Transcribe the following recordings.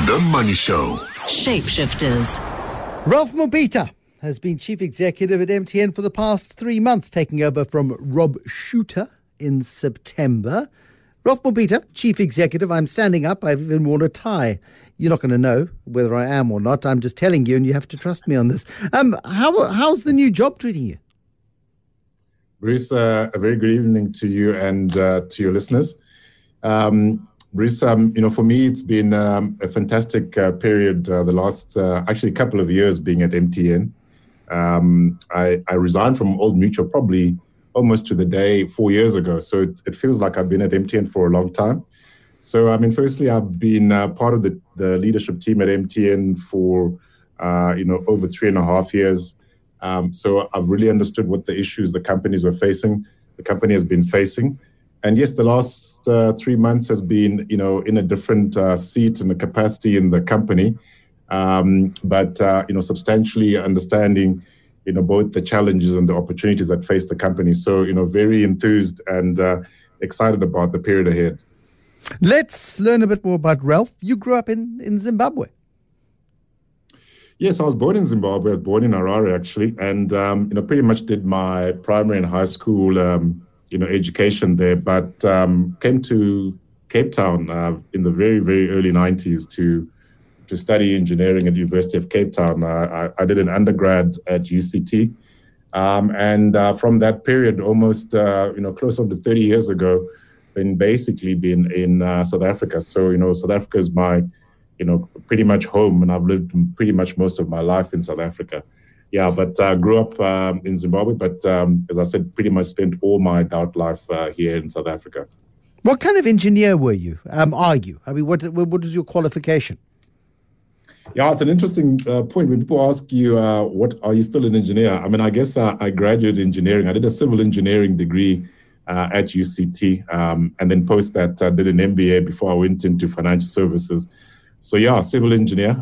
The Money Show. Shapeshifters. Ralph Mobita has been chief executive at MTN for the past 3 months, taking over from Rob Shuter in September. Ralph Mobita, chief executive, I'm standing up. I've even worn a tie. You're not going to know whether I am or not. I'm just telling you, and you have to trust me on this. How's the new job treating you? Bruce, a very good evening to you and to your listeners. Bruce, for me, it's been a fantastic period, the last actually couple of years being at MTN. I resigned from Old Mutual probably almost to the day 4 years ago. So it feels like I've been at MTN for a long time. So, firstly, I've been part of the leadership team at MTN for, over 3.5 years. So I've really understood what the issues the company has been facing. And yes, the last 3 months has been, in a different seat and a capacity in the company, but substantially understanding, both the challenges and the opportunities that face the company. So, very enthused and excited about the period ahead. Let's learn a bit more about Ralph. You grew up in Zimbabwe. Yes, I was born in Zimbabwe. I was born in Harare, actually, and, pretty much did my primary and high school education there, but came to Cape Town in the very, very early 90s to study engineering at the University of Cape Town. I did an undergrad at UCT, and from that period, almost close on to 30 years ago, been in South Africa. So South Africa is my pretty much home, and I've lived pretty much most of my life in South Africa. Yeah, but grew up in Zimbabwe, but as I said, pretty much spent all my adult life here in South Africa. What kind of engineer were you? Are you? What is your qualification? Yeah, it's an interesting point. When people ask you, what are you still an engineer? I guess I graduated engineering. I did a civil engineering degree at UCT, and then post that did an MBA before I went into financial services. So yeah, civil engineer,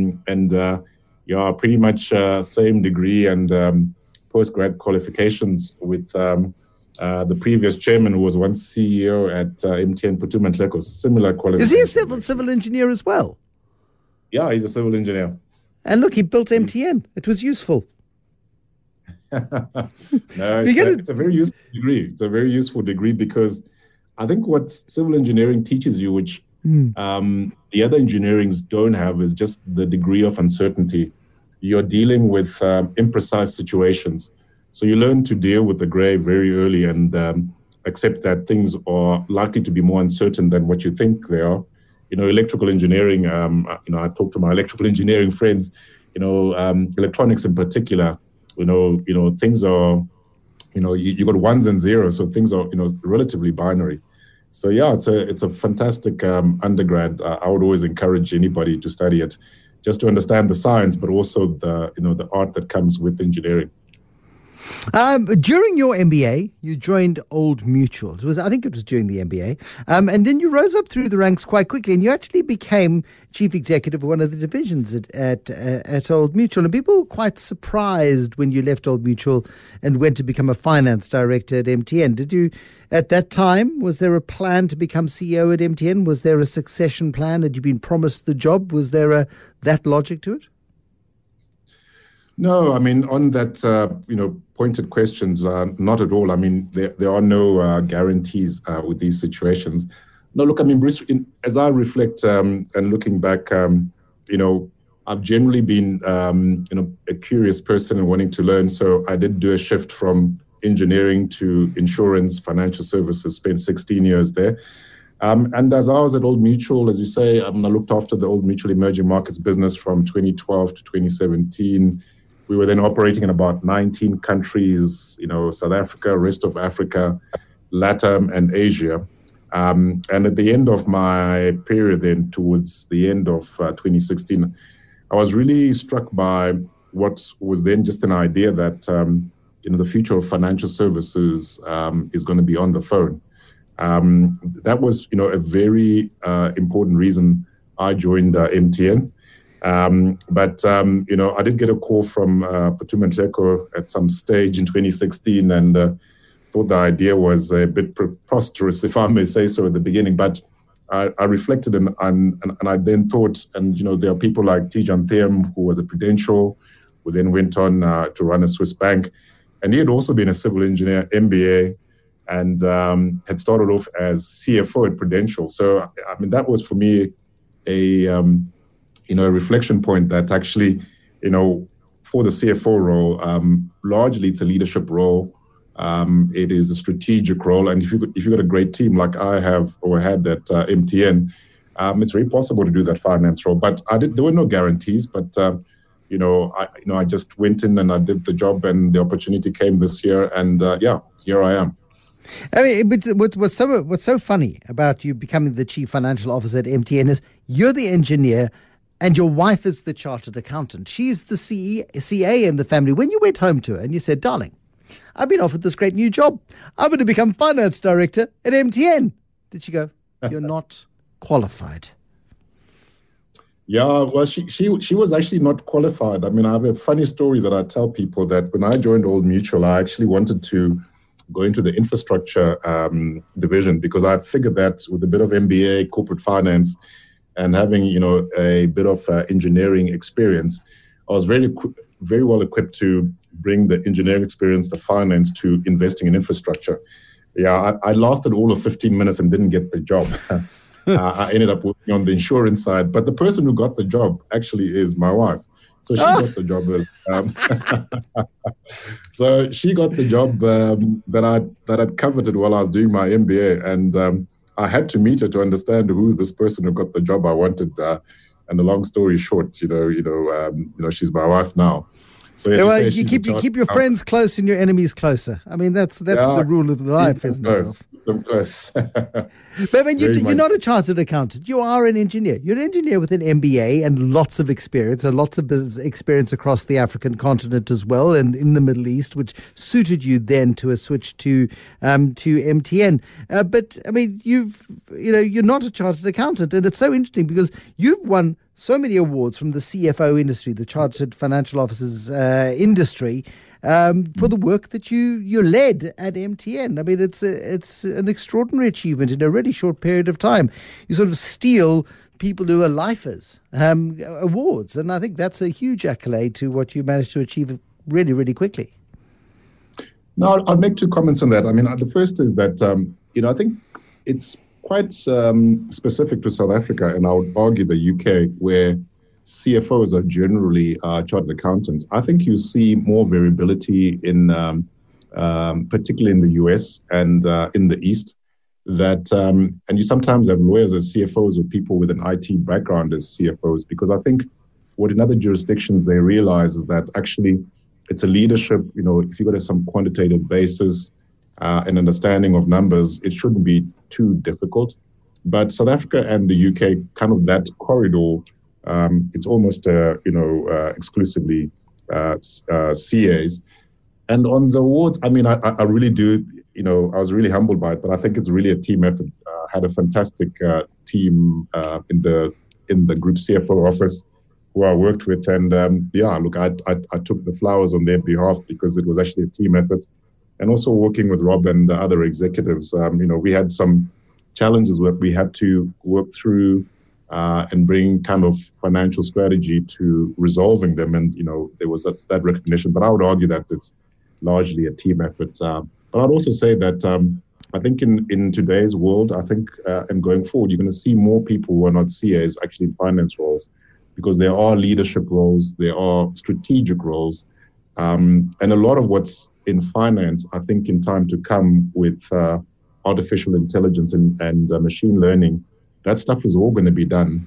pretty much same degree and post-grad qualifications with the previous chairman who was once CEO at MTN, Phuthuma Nhleko, similar qualifications. Is he a civil engineer as well? Yeah, he's a civil engineer. And look, he built MTN. It was useful. No, it's a very useful degree. It's a very useful degree because I think what civil engineering teaches you, which the other engineerings don't have, is just the degree of uncertainty. You're dealing with imprecise situations. So you learn to deal with the gray very early and accept that things are likely to be more uncertain than what you think they are. Electrical engineering, I talk to my electrical engineering friends, electronics in particular, things are, you got ones and zeros, so things are, relatively binary. So yeah, it's a fantastic undergrad. I would always encourage anybody to study it, just to understand the science, but also the art that comes with engineering. During your MBA, you joined Old Mutual. I think it was during the MBA, and then you rose up through the ranks quite quickly, and you actually became chief executive of one of the divisions at Old Mutual. And people were quite surprised when you left Old Mutual and went to become a finance director at MTN. Did you, at that time, was there a plan to become CEO at MTN? Was there a succession plan? Had you been promised the job? Was there that logic to it? No, on that, pointed questions, not at all. There are no guarantees with these situations. No, look, Bruce, as I reflect and looking back, I've generally been, a curious person and wanting to learn. So I did do a shift from engineering to insurance, financial services, spent 16 years there. And as I was at Old Mutual, as you say, I looked after the Old Mutual emerging markets business from 2012 to 2017. We were then operating in about 19 countries, South Africa, rest of Africa, LATAM, and Asia. And at the end of my period then, towards the end of 2016, I was really struck by what was then just an idea that, the future of financial services is going to be on the phone. That was, a very important reason I joined MTN. But I did get a call from Phuthuma Nhleko at some stage in 2016 and thought the idea was a bit preposterous, if I may say so, at the beginning. But I reflected and I then thought, and there are people like Tijan Them, who was at Prudential, who then went on to run a Swiss bank, and he had also been a civil engineer, MBA, and had started off as CFO at Prudential. So that was for me a reflection point that actually, for the CFO role, largely it's a leadership role. It is a strategic role, and if you got a great team like I have or had at MTN, it's very possible to do that finance role. But there were no guarantees. But I just went in and I did the job, and the opportunity came this year, and here I am. I mean, but what's so funny about you becoming the chief financial officer at MTN is you're the engineer, and your wife is the chartered accountant. She's the CA in the family. When you went home to her and you said, "Darling, I've been offered this great new job. I'm going to become finance director at MTN." Did she go, "You're not qualified"? Yeah, well, she was actually not qualified. I mean, I have a funny story that I tell people that when I joined Old Mutual, I actually wanted to go into the infrastructure division because I figured that with a bit of MBA, corporate finance, and having a bit of engineering experience, I was very well equipped to bring the engineering experience, the finance, to investing in infrastructure. Yeah, I lasted all of 15 minutes and didn't get the job. I ended up working on the insurance side, but the person who got the job actually is my wife. So she got the job. So she got the job that I'd coveted while I was doing my MBA, and I had to meet her to understand who's this person who got the job I wanted. And the long story short, she's my wife now. So you keep your friends close and your enemies closer. I mean, that's the rule of life, isn't it? Close. But I mean, you're not a chartered accountant. You are an engineer. You're an engineer with an MBA and lots of experience, and lots of business experience across the African continent as well, and in the Middle East, which suited you then to a switch to MTN. But I mean, you're not a chartered accountant, and it's so interesting because you've won so many awards from the CFO industry, the Chartered Financial Officers industry, for the work that you led at MTN. I mean, it's an extraordinary achievement in a really short period of time. You sort of steal people who are lifers awards, and I think that's a huge accolade to what you managed to achieve really, really quickly. No, I'll make two comments on that. I mean, the first is that I think it's quite specific to South Africa, and I would argue the UK, where CFOs are generally chartered accountants. I think you see more variability in, particularly in the US and in the East, that and you sometimes have lawyers as CFOs or people with an IT background as CFOs, because I think what in other jurisdictions they realize is that actually it's a leadership. If you've got some quantitative basis and understanding of numbers, it shouldn't be too difficult. But South Africa and the UK, kind of that corridor, it's almost exclusively CAs. And on the awards, I mean, I really do. I was really humbled by it, but I think it's really a team effort. Had a fantastic team in the group CFO office who I worked with, and I took the flowers on their behalf because it was actually a team effort. And also working with Rob and the other executives, we had some challenges that we had to work through and bring kind of financial strategy to resolving them. And, there was that recognition. But I would argue that it's largely a team effort. But I'd also say that I think in today's world, I think, and going forward, you're going to see more people who are not CAs actually in finance roles, because there are leadership roles, there are strategic roles. And a lot of what's in finance, I think in time to come with artificial intelligence and machine learning, that stuff is all going to be done,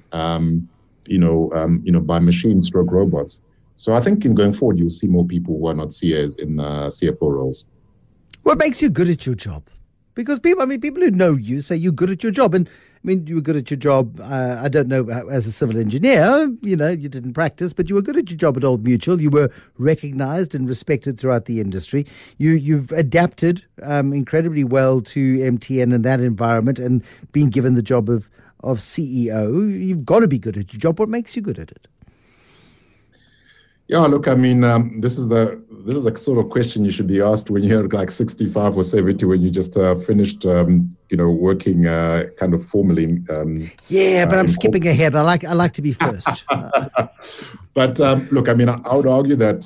by machine/robots. So I think in going forward, you'll see more people who are not CAs in CFO roles. What makes you good at your job? Because people who know you say you're good at your job. And I mean, you were good at your job, I don't know, as a civil engineer, you didn't practice, but you were good at your job at Old Mutual. You were recognized and respected throughout the industry. You've adapted incredibly well to MTN and that environment, and being given the job of CEO. You've got to be good at your job. What makes you good at it? Yeah, look, I mean, this is the sort of question you should be asked when you're like 65 or 70, when you just finished, working kind of formally. Yeah, but I'm skipping ahead. I like to be first. But look, I mean, I would argue that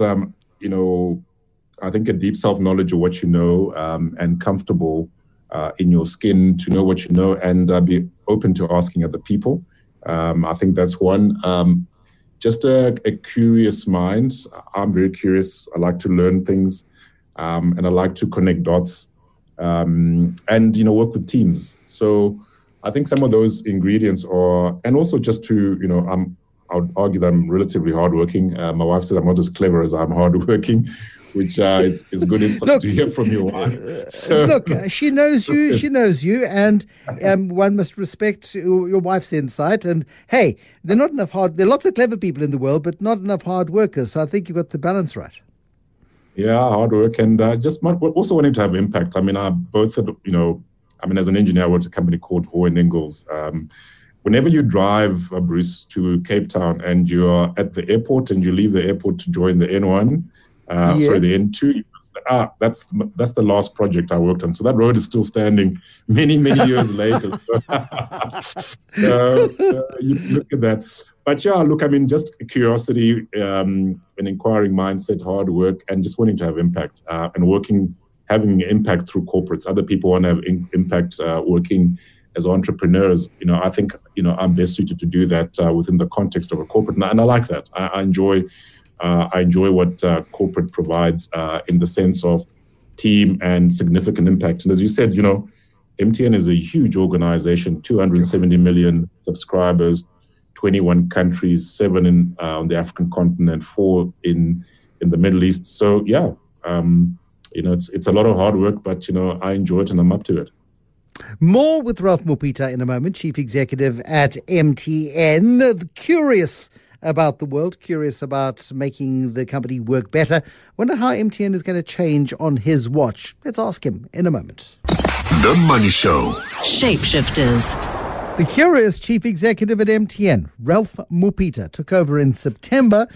I think a deep self-knowledge of what you know, and comfortable in your skin to know what you know, and be open to asking other people. I think that's one. Just a curious mind. I'm very curious. I like to learn things, and I like to connect dots, and work with teams. So I think some of those ingredients are, and also just to I would argue that I'm relatively hardworking. My wife said I'm not as clever as I'm hardworking, which is good insight to hear from your wife. Look, she knows you. She knows you, and one must respect your wife's insight. And hey, there are lots of clever people in the world, but not enough hard workers. So I think you got the balance right. Yeah, hard work, and just also wanting to have impact. I mean, as an engineer, I worked at a company called Hohe & Ingalls. Whenever you drive, Bruce, to Cape Town and you're at the airport and you leave the airport to join the N1, the N2, that's the last project I worked on. So that road is still standing many, many years later. So you look at that. But yeah, look, I mean, just curiosity, an inquiring mindset, hard work, and just wanting to have impact and having impact through corporates. Other people want to have impact working as entrepreneurs. I think, I'm best suited to do that within the context of a corporate. And I like that. I enjoy what corporate provides in the sense of team and significant impact. And as you said, MTN is a huge organization, 270 million subscribers, 21 countries, 7 on the African continent, 4 in the Middle East. So yeah, it's a lot of hard work, but I enjoy it and I'm up to it. More with Ralph Mupita in a moment, Chief Executive at MTN. Curious about the world, curious about making the company work better. Wonder how MTN is going to change on his watch. Let's ask him in a moment. The Money Show. Shapeshifters. The curious Chief Executive at MTN, Ralph Mupita, took over in September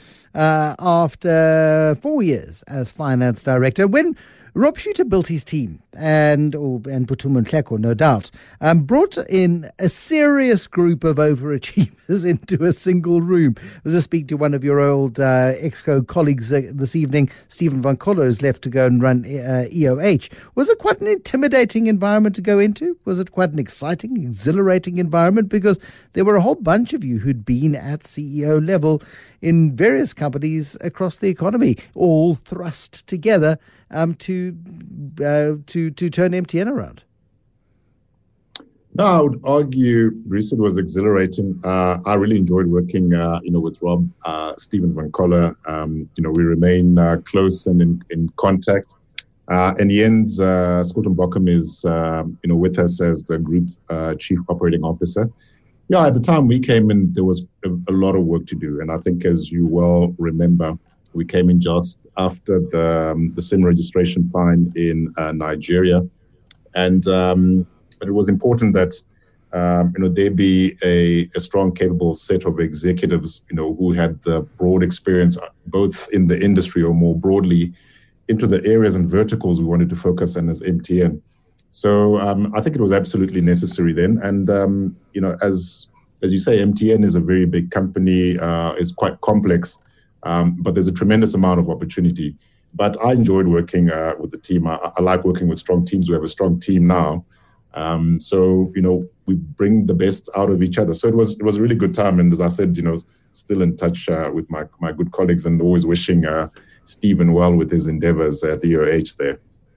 after 4 years as Finance Director when Rob Shuter built his team and Phuthuma Nhleko, no doubt, brought in a serious group of overachievers into a single room. As I speak to one of your old Exco colleagues this evening, Stephen Van Coller is left to go and run EOH. Was it quite an intimidating environment to go into? Was it quite an exciting, exhilarating environment? Because there were a whole bunch of you who'd been at CEO level in various companies across the economy, all thrust together to turn MTN around. No, I would argue, Bruce, it was exhilarating. I really enjoyed working, with Rob, Stephen Van Coller. We remain close and in contact. And Jens Schouten-Bochum is, with us as the Group Chief Operating Officer. Yeah, at the time we came in, there was a lot of work to do. And I think, as you well remember, we came in just after the SIM registration fine in Nigeria. And but it was important that, there be a strong, capable set of executives, who had the broad experience, both in the industry or more broadly into the areas and verticals we wanted to focus on as MTN. So I think it was absolutely necessary then. And, as you say, MTN is a very big company. It's quite complex, but there's a tremendous amount of opportunity. But I enjoyed working with the team. I like working with strong teams. We have a strong team now. So we bring the best out of each other. So it was a really good time. And as I said, still in touch with my good colleagues and always wishing Stephen well with his endeavors at EOH there.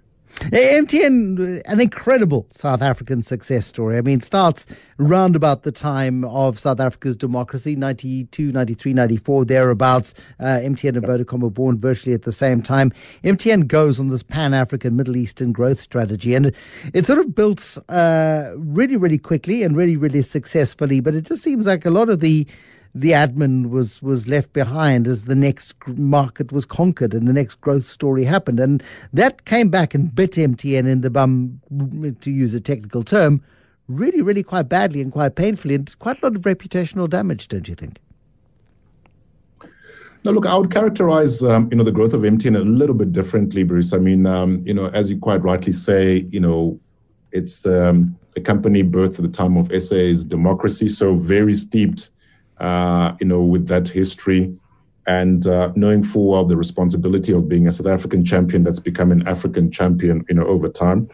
MTN, an incredible South African success story. I mean, starts round about the time of South Africa's democracy, 92, 93, 94, thereabouts. MTN and Vodacom were born virtually at the same time. MTN goes on this Pan-African Middle Eastern growth strategy, and it sort of built really, really quickly and really, really successfully. But it just seems like a lot of the admin was left behind as the next market was conquered and the next growth story happened. And that came back and bit MTN in the bum, to use a technical term, really, really quite badly and quite painfully, and quite a lot of reputational damage, don't you think? No, look, I would characterize, the growth of MTN a little bit differently, Bruce. I mean, as you quite rightly say, it's a company birthed at the time of SA's democracy, so very steeped, with that history and knowing full well the responsibility of being a South African champion that's become an African champion, over time.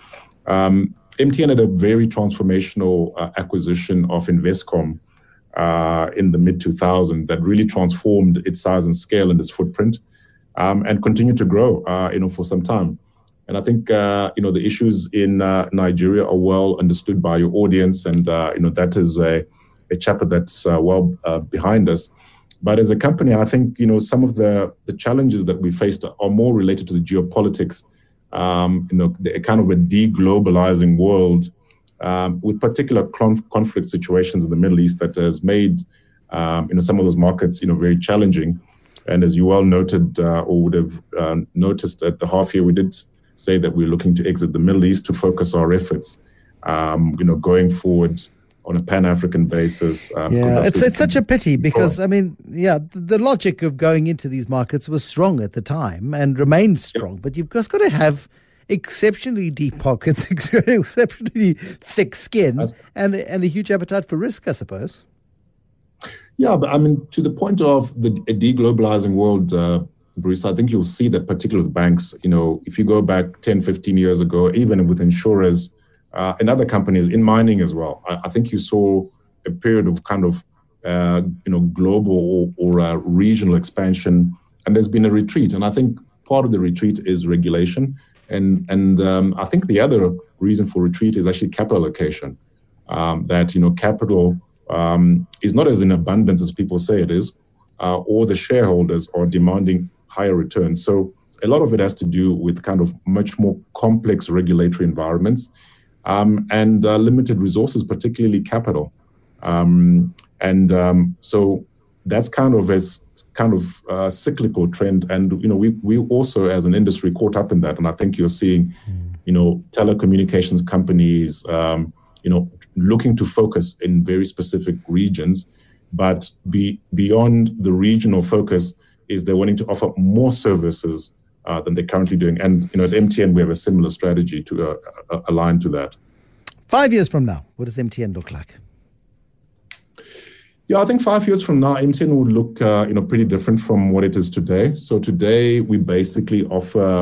MTN had a very transformational acquisition of Investcom in the mid-2000s that really transformed its size and scale and its footprint, and continued to grow, for some time. And I think, the issues in Nigeria are well understood by your audience, and, that is a chapter that's well behind us. But as a company, I think, some of the challenges that we faced are more related to the geopolitics, the kind of a deglobalizing world, with particular conflict situations in the Middle East that has made, some of those markets, very challenging. And as you well noted, or would have noticed at the half year, we did say that we're looking to exit the Middle East to focus our efforts, going forward on a Pan-African basis. It's such a pity because, the logic of going into these markets was strong at the time and remains strong, but you've just got to have exceptionally deep pockets, exceptionally thick skin, and a huge appetite for risk, I suppose. Yeah, but to the point of a deglobalizing world, Bruce, I think you'll see that particularly with banks, if you go back 10, 15 years ago, even with insurers and other companies in mining as well, I think you saw a period of kind of, global or regional expansion, and there's been a retreat. And I think part of the retreat is regulation. And I think the other reason for retreat is actually capital allocation, that, capital is not as in abundance as people say it is, or the shareholders are demanding higher returns. So a lot of it has to do with kind of much more complex regulatory environments, and limited resources, particularly capital. So that's kind of a cyclical trend. And, we also as an industry caught up in that. And I think you're seeing, telecommunications companies, looking to focus in very specific regions, but beyond the regional focus is they're wanting to offer more services than they're currently doing. And, at MTN, we have a similar strategy to align to that. 5 years from now, what does MTN look like? Yeah, I think 5 years from now, MTN would look, pretty different from what it is today. So today we basically offer,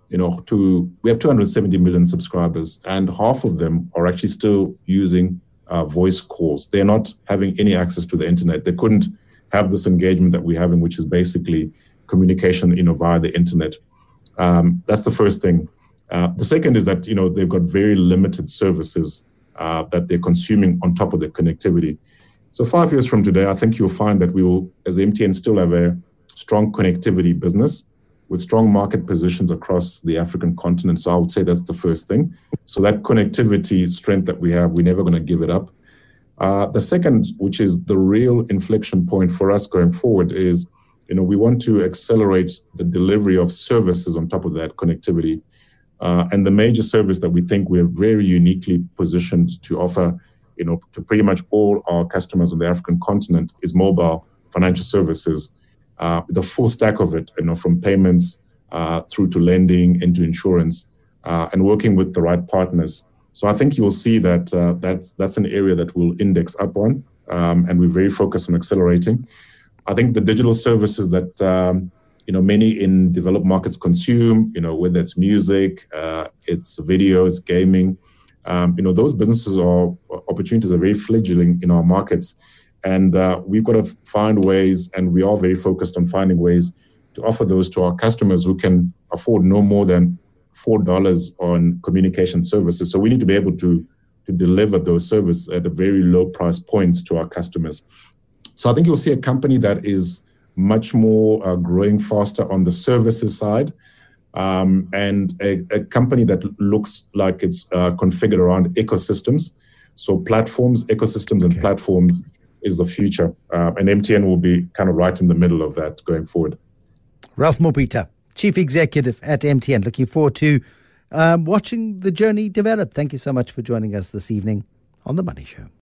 we have 270 million subscribers, and half of them are actually still using voice calls. They're not having any access to the internet. They couldn't have this engagement that we're having, which is basically communication, via the internet. That's the first thing. The second is that, they've got very limited services that they're consuming on top of their connectivity. So 5 years from today, I think you'll find that we will, as MTN, still have a strong connectivity business with strong market positions across the African continent. So I would say that's the first thing. So that connectivity strength that we have, we're never going to give it up. The second, which is the real inflection point for us going forward, is, we want to accelerate the delivery of services on top of that connectivity. And the major service that we think we're very uniquely positioned to offer, to pretty much all our customers on the African continent is mobile financial services, the full stack of it, from payments through to lending into insurance, and working with the right partners. So I think you'll see that that's an area that we'll index up on, and we're very focused on accelerating. I think the digital services that many in developed markets consume, whether it's music, it's video, it's gaming, those businesses or opportunities are very fledgling in our markets. And we've got to find ways, and we are very focused on finding ways to offer those to our customers who can afford no more than $4 on communication services. So we need to be able to deliver those services at a very low price points to our customers. So I think you'll see a company that is much more growing faster on the services side, and a company that looks like it's configured around ecosystems. So platforms, ecosystems, and platforms is the future. And MTN will be kind of right in the middle of that going forward. Ralph Mopita, Chief Executive at MTN. Looking forward to watching the journey develop. Thank you so much for joining us this evening on The Money Show.